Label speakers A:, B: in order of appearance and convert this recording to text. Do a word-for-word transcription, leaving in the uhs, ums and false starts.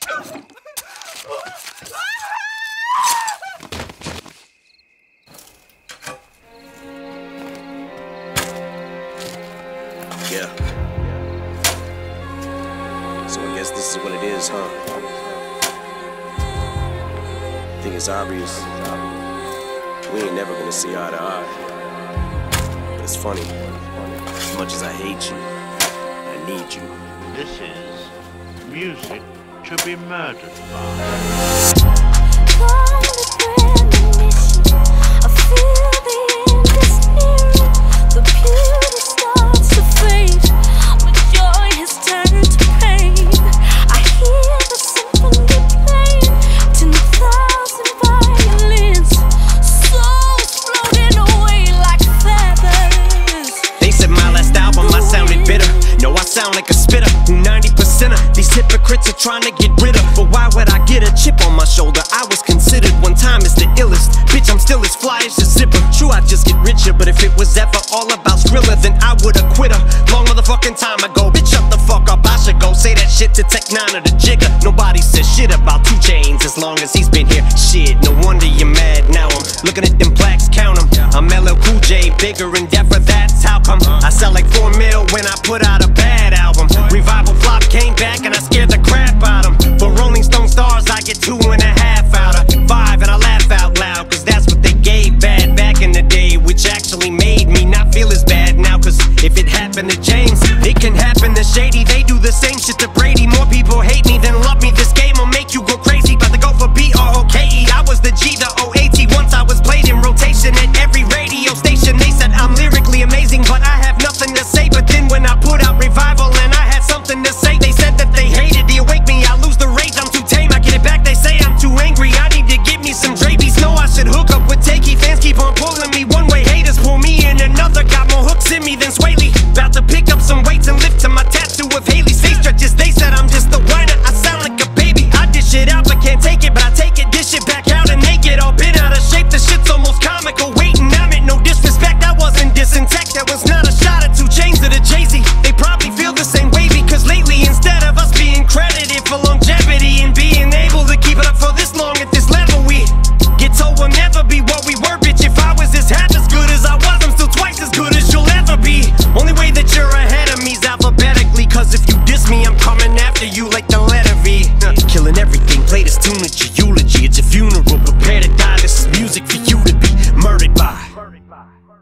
A: Yeah. So I guess this is what it is, huh? I think it's obvious. We ain't never gonna see eye to eye. But it's funny. As much as I hate you, I need you.
B: This is music to be murdered by.
A: Sound like a spitter, who ninety percent of these hypocrites are trying to get rid of. But why would I get a chip on my shoulder? I was considered one time as the illest. Bitch, I'm still as fly as the zipper. True, I just get richer, but if it was ever all about Skrilla, then I would've quit her long motherfucking time ago. Bitch, shut the fuck up, I should go say that shit to Tech Nine or the Jigger. Nobody says shit about two Chainz as long as he's been here. Shit, no wonder you're mad now. I'm looking at them blacks, count them. I'm L L Cool J, bigger and deafer, that's how come. I sell like four mil when I put out